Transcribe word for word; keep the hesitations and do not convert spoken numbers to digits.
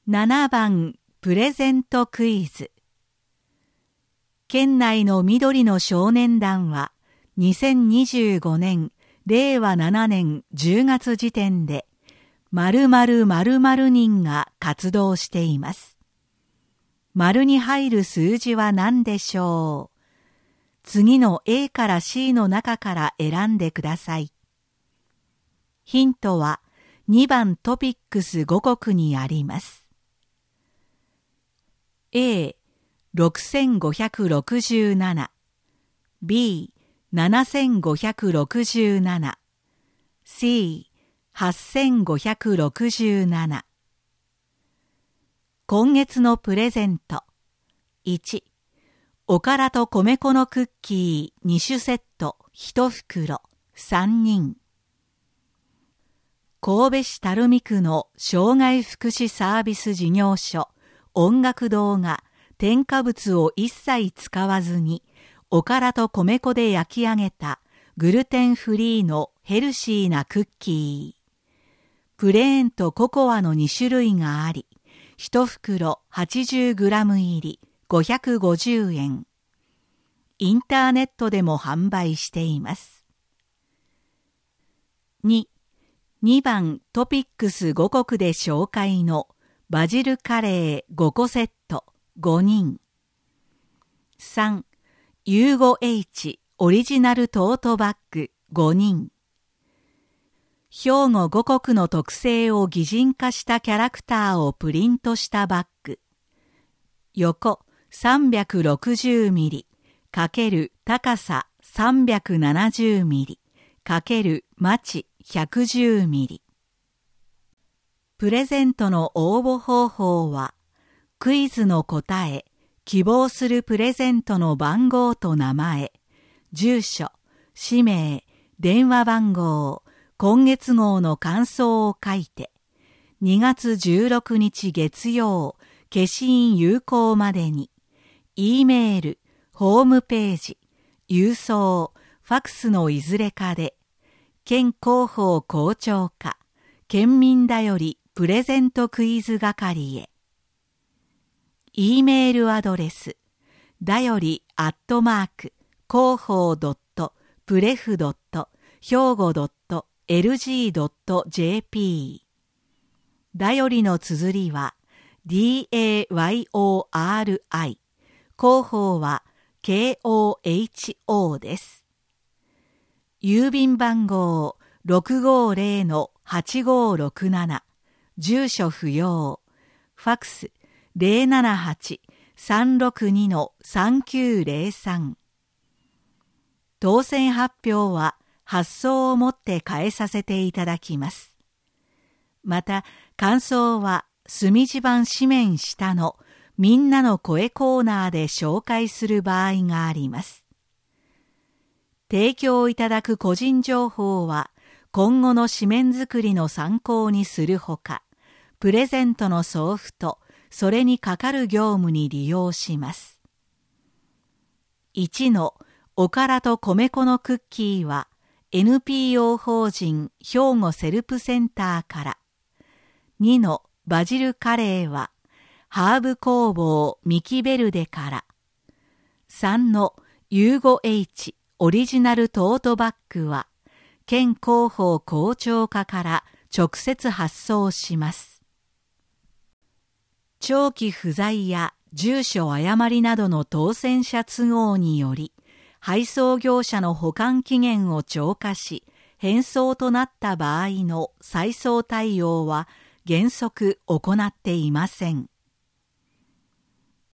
ななばんプレゼントクイズ。県内の緑の少年団はにせんにじゅうごねんれいわななねんじゅうがつ時点で〇〇〇〇人が活動しています。丸に入る数字は何でしょう。次の A から C の中から選んでください。ヒントはにばんトピックスごこくにあります。A、ろくせんごひゃくろくじゅうなな、B、ななせんごひゃくろくじゅうなな、C、はっせんごひゃくろくじゅうなな。今月のプレゼント。いち、おからと米粉のクッキーに種セットいちふくろさんにん。神戸市垂水区の障害福祉サービス事業所音楽堂が添加物を一切使わずにおからと米粉で焼き上げたグルテンフリーのヘルシーなクッキー。プレーンとココアのに種類があり、いちふくろ はちじゅうグラム 入りごひゃくごじゅうえん。インターネットでも販売しています。に、にばんトピックスごこくで紹介のバジルカレーごこセットごにん。さん、ユーゴ H オリジナルトートバッグごにん。兵庫ごこくの特性を擬人化したキャラクターをプリントしたバッグ。横 さんびゃくろくじゅうミリ× 高さ さんびゃくななじゅうミリ× マチひゃくじゅうミリ。プレゼントの応募方法は、クイズの答え、希望するプレゼントの番号と名前、住所、氏名、電話番号、今月号の感想を書いて、にがつじゅうろくにち月曜、消印有効までに、Eメール、ホームページ、郵送、ファクスのいずれかで、県広報校長課、県民だよりプレゼントクイズ係へ。E メールアドレス、だよりアットマーク、広報ドットプレフドット兵庫ドットエルジードットジェーピー。だよりの綴りは ディーエーワイオーアールアイ、広報は ケーオーエイチオー です。郵便番号 ろくごーぜろのはちごーろくなな、住所不要、ファクス ゼロななはち さんろくに さんきゅうゼロさん。当選発表は発送をもって返させていただきます。また、感想は墨字版紙面下のみんなの声コーナーで紹介する場合があります。提供いただく個人情報は今後の紙面作りの参考にするほか、プレゼントの送付とそれにかかる業務に利用します。いちのおからと米粉のクッキーは エヌピーオー 法人兵庫セルプセンターから。にのバジルカレーはハーブ工房ミキベルデから。さんのユーゴ H オリジナルトートバッグは県広報校長課から直接発送します。長期不在や住所誤りなどの当選者都合により、配送業者の保管期限を超過し、返送となった場合の再送対応は原則行っていません。